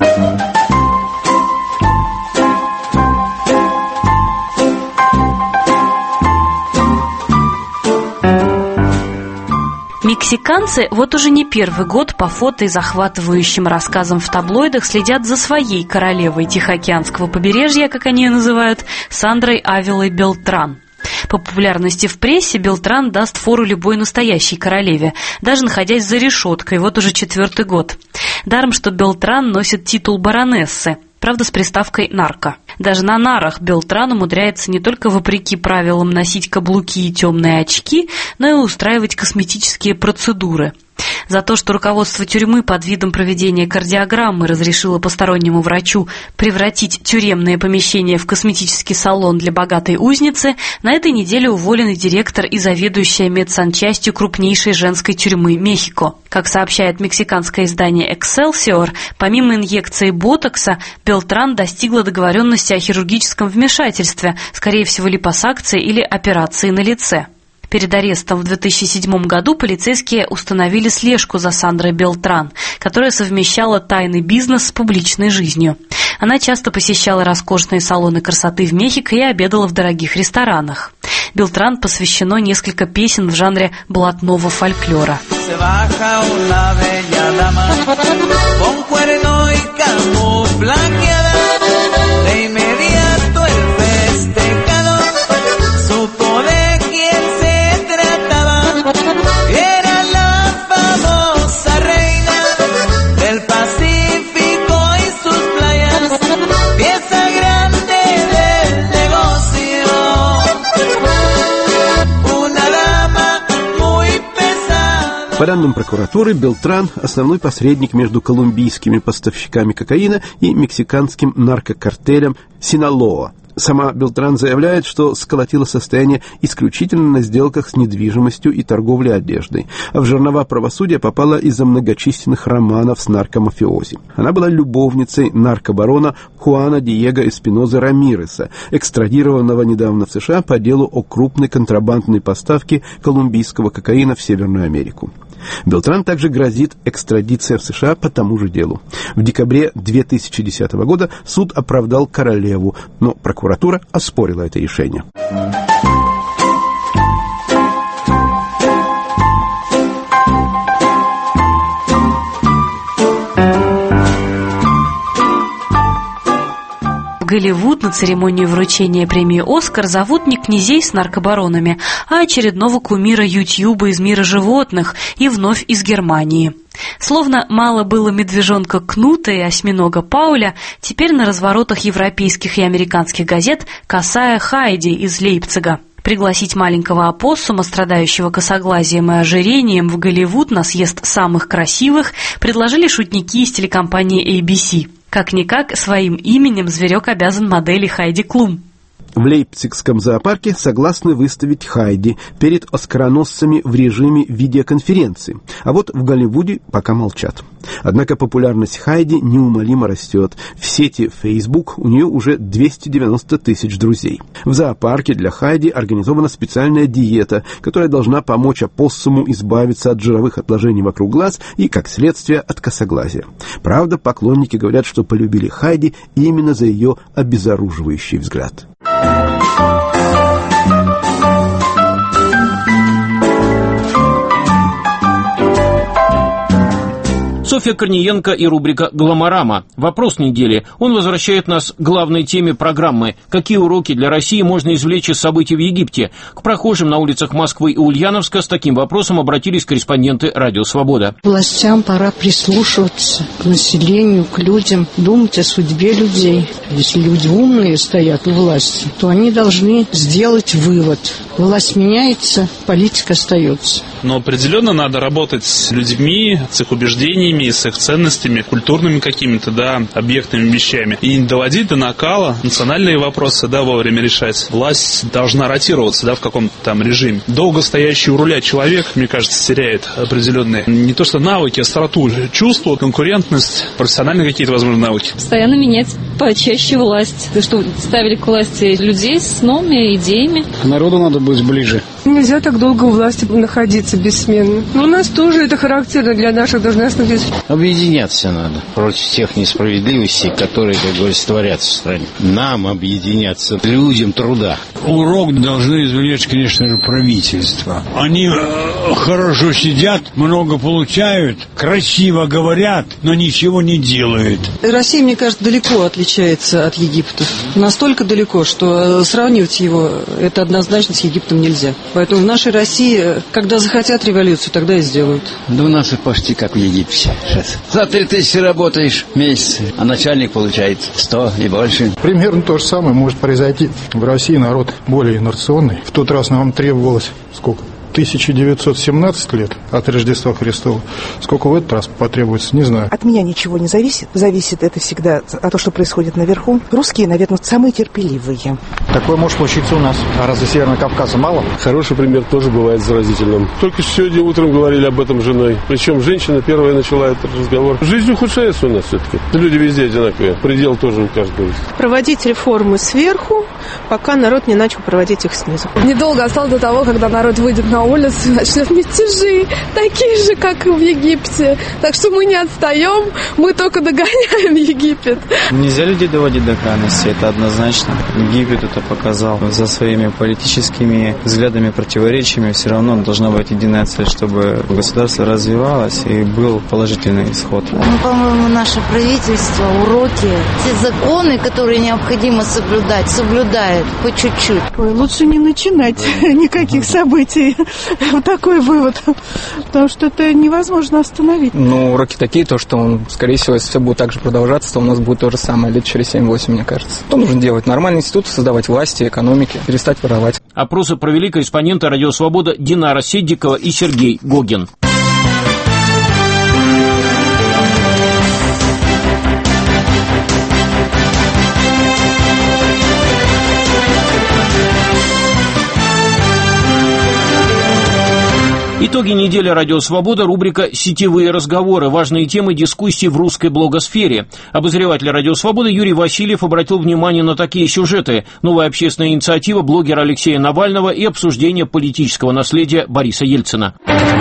Мексиканцы вот уже не первый год по фото и захватывающим рассказам в таблоидах следят за своей королевой Тихоокеанского побережья, как они ее называют, Сандрой Авилой Белтран. По популярности в прессе Белтран даст фору любой настоящей королеве, даже находясь за решеткой, вот уже четвертый год. Даром, что Белтран носит титул баронессы, правда, с приставкой «нарко». Даже на нарах Белтран умудряется не только вопреки правилам носить каблуки и темные очки, но и устраивать косметические процедуры. За то, что руководство тюрьмы под видом проведения кардиограммы разрешило постороннему врачу превратить тюремное помещение в косметический салон для богатой узницы, на этой неделе уволен и директор и заведующая медсанчастью крупнейшей женской тюрьмы Мехико. Как сообщает мексиканское издание «Экселсиор», помимо инъекции ботокса, Белтран достигла договоренности о хирургическом вмешательстве, скорее всего, липосакции или операции на лице. Перед арестом в две тысячи седьмом году полицейские установили слежку за Сандрой Белтран, которая совмещала тайный бизнес с публичной жизнью. Она часто посещала роскошные салоны красоты в Мехико и обедала в дорогих ресторанах. Белтран посвящено несколько песен в жанре блатного фольклора. По данным прокуратуры, Белтран – основной посредник между колумбийскими поставщиками кокаина и мексиканским наркокартелем «Синалоа». Сама Белтран заявляет, что сколотила состояние исключительно на сделках с недвижимостью и торговлей одеждой, а в жернова правосудия попала из-за многочисленных романов с наркомафиози. Она была любовницей наркобарона Хуана Диего Эспинозы Рамиреса, экстрадированного недавно в США по делу о крупной контрабандной поставке колумбийского кокаина в Северную Америку. Белтран также грозит экстрадиция в США по тому же делу. В декабре две тысячи десятого года суд оправдал королеву, но прокуратура оспорила это решение. В Голливуд на церемонию вручения премии «Оскар» зовут не князей с наркобаронами, а очередного кумира Ютьюба из мира животных и вновь из Германии. Словно мало было медвежонка Кнута и осьминога Пауля, теперь на разворотах европейских и американских газет косая Хайди из Лейпцига. Пригласить маленького опоссума, страдающего косоглазием и ожирением, в Голливуд на съезд самых красивых предложили шутники из телекомпании эй би си. Как-никак, своим именем зверек обязан модели Хайди Клум. В Лейпцигском зоопарке согласны выставить Хайди перед оскароносцами в режиме видеоконференции, а вот в Голливуде пока молчат. Однако популярность Хайди неумолимо растет. В сети Facebook у нее уже двести девяносто тысяч друзей. В зоопарке для Хайди организована специальная диета, которая должна помочь опоссуму избавиться от жировых отложений вокруг глаз и, как следствие, от косоглазия. Правда, поклонники говорят, что полюбили Хайди именно за ее обезоруживающий взгляд. Софья Корниенко и рубрика «Гламорама». Вопрос недели. Он возвращает нас к главной теме программы. Какие уроки для России можно извлечь из событий в Египте? К прохожим на улицах Москвы и Ульяновска с таким вопросом обратились корреспонденты «Радио Свобода». Властям пора прислушиваться к населению, к людям, думать о судьбе людей. Если люди умные стоят у власти, то они должны сделать вывод. Власть меняется, политика остается. Но определенно надо работать с людьми, с их убеждениями, с их ценностями, культурными какими-то, да, объектными вещами. И не доводить до накала, национальные вопросы, да, вовремя решать. Власть должна ротироваться, да, в каком-то там режиме. Долго стоящий у руля человек, мне кажется, теряет определенные, не то что навыки, остроту, чувства, конкурентность, профессиональные какие-то, возможно, навыки. Постоянно менять почаще власть. То, что ставили к власти людей с новыми идеями. К народу надо быть ближе. Нельзя так долго у власти находиться бессменно. Но у нас тоже это характерно для наших должностных лиц. Объединяться надо против тех несправедливостей, которые, как говорится, творятся в стране. Нам объединяться, людям труда. Урок должны извлечь, конечно же, правительство. Они э, хорошо сидят, много получают, красиво говорят, но ничего не делают. Россия, мне кажется, далеко отличается от Египта. Настолько далеко, что сравнивать его, это однозначно с Египтом нельзя. Поэтому в нашей России, когда захотят революцию, тогда и сделают. Да у нас почти как в Египте сейчас. За три тысячи работаешь в месяц, а начальник получает сто и больше. Примерно то же самое может произойти. В России народ более инерционный. В тот раз нам требовалось сколько? тысяча девятьсот семнадцать лет от Рождества Христова. Сколько в этот раз потребуется, не знаю. От меня ничего не зависит. Зависит это всегда от того, что происходит наверху. Русские, наверное, самые терпеливые. Такое может случиться у нас. А разве Северного Кавказа мало? Хороший пример тоже бывает заразительным. Только сегодня утром говорили об этом с женой. Причем женщина первая начала этот разговор. Жизнь ухудшается у нас все-таки. Люди везде одинаковые. Предел тоже у каждого есть. Проводить реформы сверху, пока народ не начал проводить их снизу. Недолго осталось до того, когда народ выйдет на улицу и начнет мятежи, такие же, как и в Египте. Так что мы не отстаем, мы только догоняем Египет. Нельзя людей доводить до крайности, это однозначно. Египет это показал. За своими политическими взглядами, противоречиями все равно должна быть единая цель, чтобы государство развивалось и был положительный исход. Ну, по-моему, наше правительство, уроки, те законы, которые необходимо соблюдать, соблюдает по чуть-чуть. Ой, лучше не начинать никаких событий. Вот такой вывод. Потому что это невозможно остановить. Ну, уроки такие, то, что он, скорее всего, если все будет так же продолжаться, то у нас будет то же самое лет через семь-восемь, мне кажется. Что нужно делать? Нормальный институт, создавать власти, экономики, перестать воровать. Опросы провели корреспонденты «Радио Свобода» Динара Седдикова и Сергей Гогин. Итоги недели «Радио Свобода», рубрика «Сетевые разговоры». Важные темы дискуссий в русской блогосфере. Обозреватель «Радио Свобода» Юрий Васильев обратил внимание на такие сюжеты. Новая общественная инициатива блогера Алексея Навального и обсуждение политического наследия Бориса Ельцина.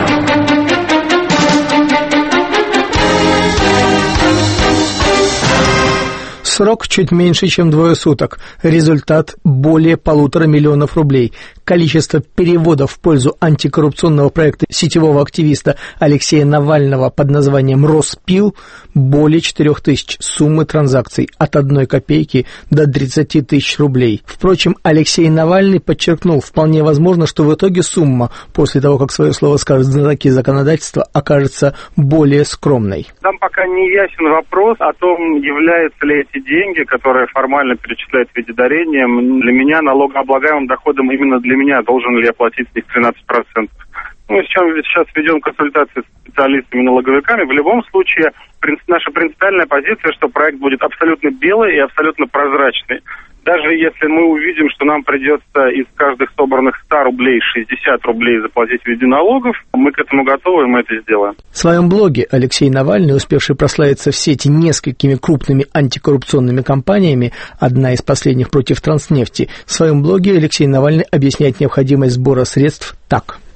Срок чуть меньше, чем двое суток. Результат – более полутора миллионов рублей. Количество переводов в пользу антикоррупционного проекта сетевого активиста Алексея Навального под названием «Роспил» – более четырех тысяч. Суммы транзакций от одной копейки до тридцати тысяч рублей. Впрочем, Алексей Навальный подчеркнул, вполне возможно, что в итоге сумма, после того, как свое слово скажут знатоки законодательства, окажется более скромной. Там пока не ясен вопрос о том, являются ли эти деньги, которые формально перечисляют в виде дарения, для меня налогооблагаемым доходом именно для меня должен ли я платить с них тринадцать процентов. Мы сейчас, сейчас ведем консультации с специалистами-налоговиками. В любом случае, наша принципиальная позиция, что проект будет абсолютно белый и абсолютно прозрачный. Даже если мы увидим, что нам придется из каждых собранных ста рублей шестьдесят рублей заплатить в виде налогов, мы к этому готовы, и мы это сделаем. В своем блоге Алексей Навальный, успевший прославиться в сети несколькими крупными антикоррупционными кампаниями, одна из последних против Транснефти, в своем блоге Алексей Навальный объясняет необходимость сбора средств так.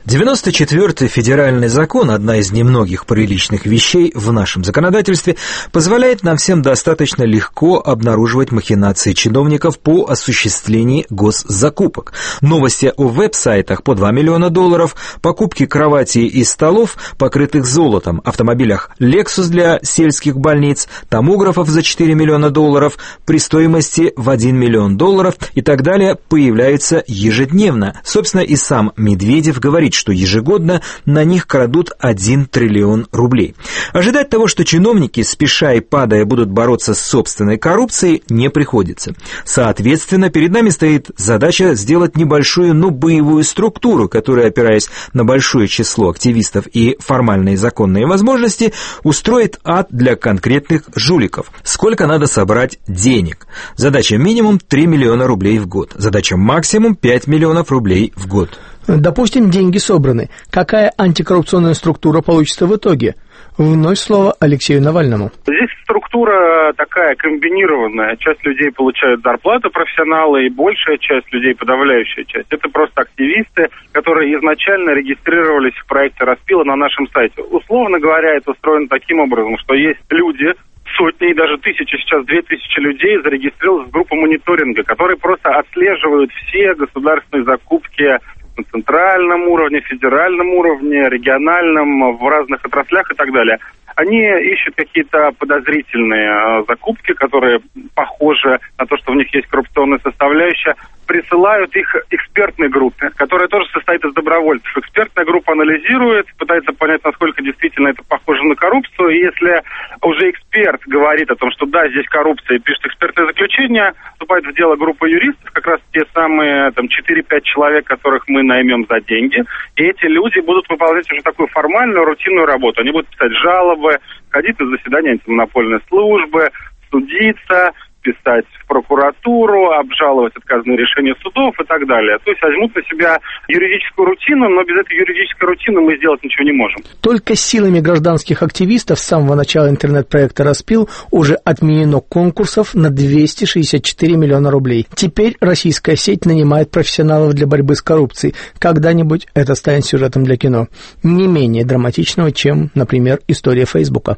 девяносто четвёртый федеральный закон, одна из немногих приличных вещей в нашем законодательстве, позволяет нам всем достаточно легко обнаруживать махинации чиновников по осуществлению госзакупок. Новости о веб-сайтах по два миллиона долларов, покупки кроватей и столов, покрытых золотом, автомобилях Lexus для сельских больниц, томографов за четыре миллиона долларов, при стоимости в один миллион долларов и так далее появляются ежедневно. Собственно, и сам Медведев говорит, что ежегодно на них крадут один триллион рублей. Ожидать того, что чиновники, спеша и падая, будут бороться с собственной коррупцией, не приходится. Соответственно, перед нами стоит задача сделать небольшую, но боевую структуру, которая, опираясь на большое число активистов и формальные законные возможности, устроит ад для конкретных жуликов. Сколько надо собрать денег? Задача минимум три миллиона рублей в год. Задача максимум пять миллионов рублей в год. Допустим, деньги собраны. Какая антикоррупционная структура получится в итоге? Вновь слово Алексею Навальному. Здесь структура такая комбинированная. Часть людей получают зарплату профессионалы, и большая часть людей, подавляющая часть, это просто активисты, которые изначально регистрировались в проекте распила на нашем сайте. Условно говоря, это устроено таким образом, что есть люди, сотни и даже тысячи, сейчас две тысячи людей зарегистрировалось в группу мониторинга, которые просто отслеживают все государственные закупки на центральном уровне, федеральном уровне, региональном, в разных отраслях и так далее. Они ищут какие-то подозрительные э, закупки, которые похожи на то, что в них есть коррупционная составляющая, присылают их экспертной группе, которая тоже состоит из добровольцев. Экспертная группа анализирует, пытается понять, насколько действительно это похоже на коррупцию, и если уже эксперт говорит о том, что да, здесь коррупция, и пишет экспертное заключение, вступает в дело группа юристов, как раз те самые там четыре-пять человек, которых мы наймем за деньги, и эти люди будут выполнять уже такую формальную, рутинную работу. Они будут писать жалобы, ходить на заседания антимонопольной службы, судиться, писать в прокуратуру, обжаловать отказные решения судов и так далее. То есть возьмут на себя юридическую рутину, но без этой юридической рутины мы сделать ничего не можем. Только силами гражданских активистов с самого начала интернет-проекта «Распил» уже отменено конкурсов на двести шестьдесят четыре миллиона рублей. Теперь российская сеть нанимает профессионалов для борьбы с коррупцией. Когда-нибудь это станет сюжетом для кино. Не менее драматичного, чем, например, история Фейсбука.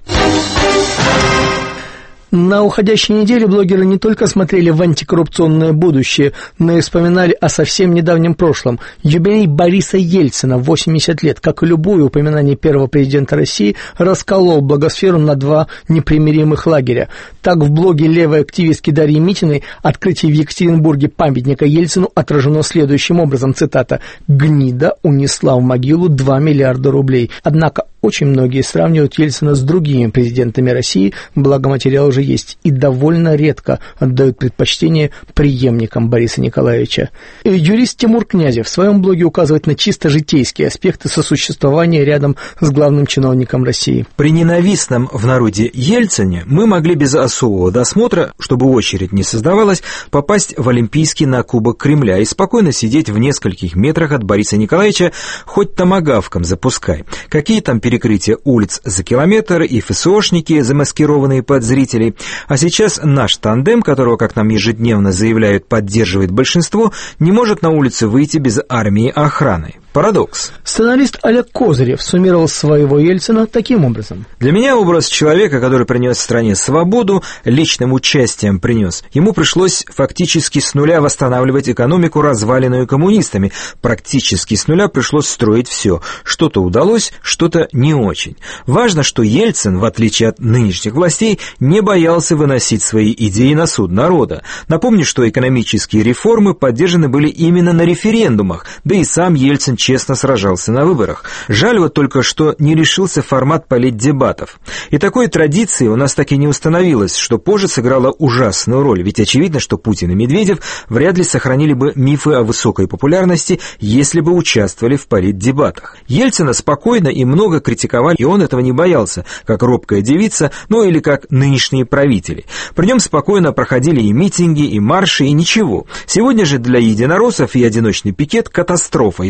На уходящей неделе блогеры не только смотрели в антикоррупционное будущее, но и вспоминали о совсем недавнем прошлом. Юбилей Бориса Ельцина, восемьдесят лет, как и любое упоминание первого президента России, расколол блогосферу на два непримиримых лагеря. Так в блоге левой активистки Дарьи Митиной открытие в Екатеринбурге памятника Ельцину отражено следующим образом, цитата: «Гнида унесла в могилу два миллиарда рублей». Однако очень многие сравнивают Ельцина с другими президентами России, благо материал уже есть, и довольно редко отдают предпочтение преемникам Бориса Николаевича. И юрист Тимур Князев в своем блоге указывает на чисто житейские аспекты сосуществования рядом с главным чиновником России. При ненавистном в народе Ельцине мы могли без особого досмотра, чтобы очередь не создавалась, попасть в Олимпийский на Кубок Кремля и спокойно сидеть в нескольких метрах от Бориса Николаевича, хоть томагавком запускай. Какие там перекрытия улиц за километр и ФСОшники, замаскированные под зрителей. А сейчас наш тандем, которого, как нам ежедневно заявляют, поддерживает большинство, не может на улице выйти без армии охраны. Парадокс. Сценарист Олег Козырев суммировал своего Ельцина таким образом. Для меня образ человека, который принес стране свободу, личным участием принес. Ему пришлось фактически с нуля восстанавливать экономику, разваленную коммунистами. Практически с нуля пришлось строить все. Что-то удалось, что-то не очень. Важно, что Ельцин, в отличие от нынешних властей, не боялся выносить свои идеи на суд народа. Напомню, что экономические реформы поддержаны были именно на референдумах, да и сам Ельцин честно сражался на выборах. Жаль вот только, что не решился формат политдебатов. И такой традиции у нас так и не установилось, что позже сыграло ужасную роль, ведь очевидно, что Путин и Медведев вряд ли сохранили бы мифы о высокой популярности, если бы участвовали в политдебатах. Ельцина спокойно и много критиковали, и он этого не боялся, как робкая девица, ну или как нынешние правители. При нем спокойно проходили и митинги, и марши, и ничего. Сегодня же для единороссов и одиночный пикет катастрофа, и зовут на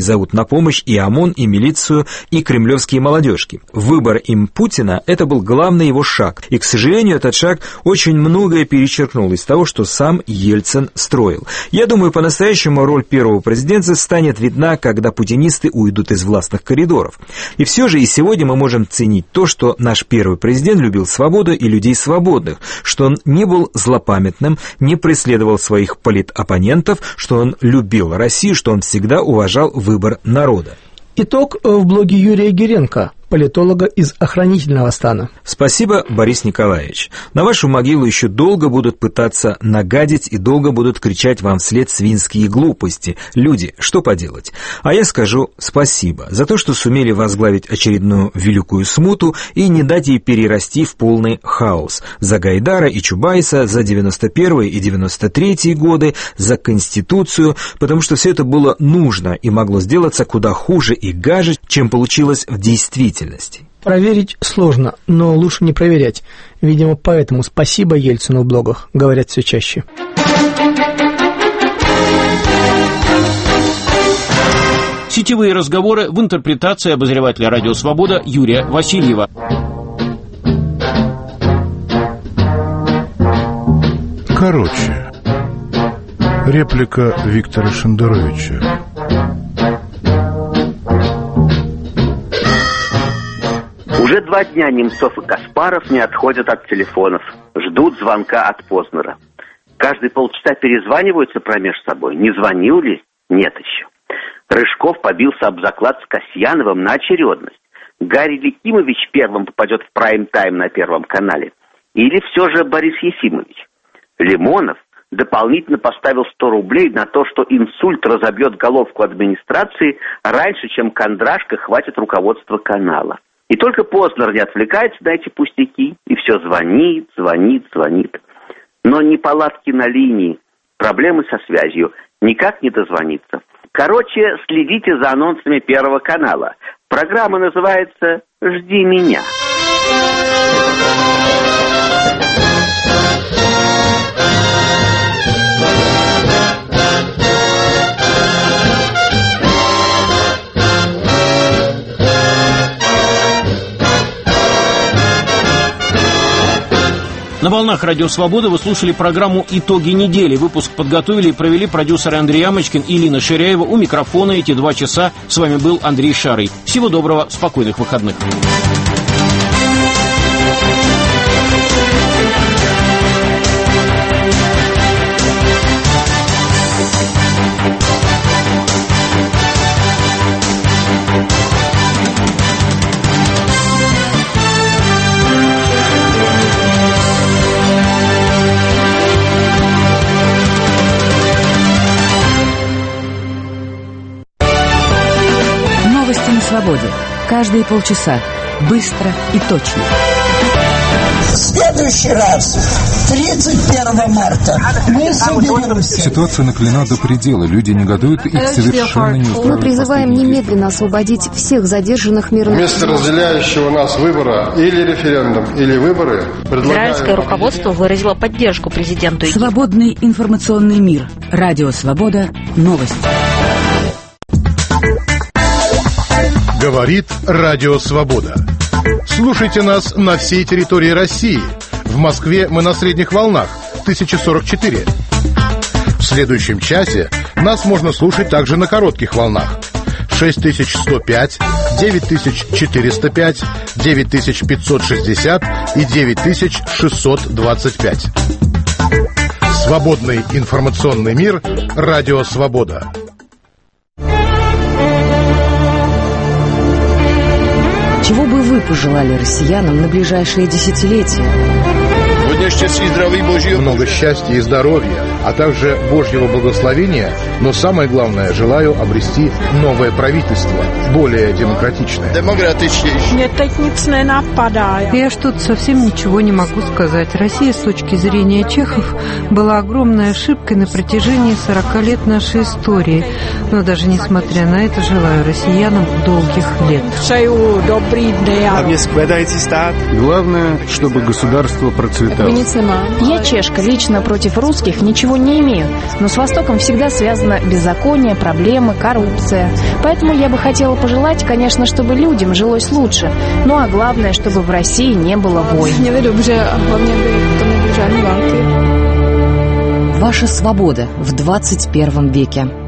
помощь и ОМОН, и милицию, и кремлевские молодежки. Выбор им Путина – это был главный его шаг. И, к сожалению, этот шаг очень многое перечеркнул из того, что сам Ельцин строил. Я думаю, по-настоящему роль первого президента станет видна, когда путинисты уйдут из властных коридоров. И все же и сегодня мы можем ценить то, что наш первый президент любил свободу и людей свободных, что он не был злопамятным, не преследовал своих политоппонентов, что он любил Россию, что он всегда уважал выбор народа. Итог в блоге Юрия Геренко, политолога из охранительного стана. Спасибо, Борис Николаевич. На вашу могилу еще долго будут пытаться нагадить и долго будут кричать вам вслед свинские глупости. Люди, что поделать? А я скажу спасибо за то, что сумели возглавить очередную великую смуту и не дать ей перерасти в полный хаос. За Гайдара и Чубайса, за девяносто первый и девяносто третий годы, за Конституцию, потому что все это было нужно и могло сделаться куда хуже и гаже, чем получилось в действительности. Проверить сложно, но лучше не проверять. Видимо, поэтому спасибо Ельцину в блогах, говорят все чаще. Сетевые разговоры в интерпретации обозревателя «Радио Свобода» Юрия Васильева. Короче, реплика Виктора Шендеровича. Уже два дня Немцов и Каспаров не отходят от телефонов, ждут звонка от Познера. Каждые полчаса перезваниваются промеж собой. Не звонил ли? Нет еще. Рыжков побился об заклад с Касьяновым на очередность. Гарри Ликимович первым попадет в прайм-тайм на Первом канале. Или все же Борис Ефимович. Лимонов дополнительно поставил сто рублей на то, что инсульт разобьет головку администрации раньше, чем Кондрашка хватит руководства канала. И только Познер не отвлекается на эти пустяки, и все звонит, звонит, звонит. Но неполадки на линии, проблемы со связью, никак не дозвониться. Короче, следите за анонсами Первого канала. Программа называется «Жди меня». На волнах «Радио Свобода» вы слушали программу «Итоги недели». Выпуск подготовили и провели продюсеры Андрей Ямочкин и Лина Ширяева. У микрофона эти два часа с вами был Андрей Шарый. Всего доброго, спокойных выходных. Свободе. Каждые полчаса. Быстро и точно. В следующий раз, тридцать первого марта, мы соберемся. Ситуация наклонена до предела. Люди негодуют, их совершенно не устраивает. Мы призываем немедленно освободить всех задержанных мирных... Вместо разделяющего нас выбора или референдум, или выборы... Израильское руководство выразило поддержку президенту Египта. Свободный информационный мир. Радио Свобода. Новости. Говорит Радио Свобода. Слушайте нас на всей территории России. В Москве мы на средних волнах тысяча сорок четыре. В следующем часе нас можно слушать также на коротких волнах шесть тысяч сто пять, девять тысяч четыреста пять, девять тысяч пятьсот шестьдесят и девять тысяч шестьсот двадцать пять. Свободный информационный мир. Радио Свобода. Чего бы вы пожелали россиянам на ближайшие десятилетия? Много счастья и здоровья, а также Божьего благословения, но самое главное, желаю обрести новое правительство, более демократичное. Я что-то совсем ничего не могу сказать. Россия, с точки зрения чехов, была огромной ошибкой на протяжении сорока лет нашей истории. Но даже несмотря на это, желаю россиянам долгих лет. Главное, чтобы государство процветало. Я чешка, лично против русских ничего не имею, но с Востоком всегда связано беззаконие, проблемы, коррупция. Поэтому я бы хотела пожелать, конечно, чтобы людям жилось лучше. Ну а главное, чтобы в России не было войн. Ваша свобода в двадцать первом веке.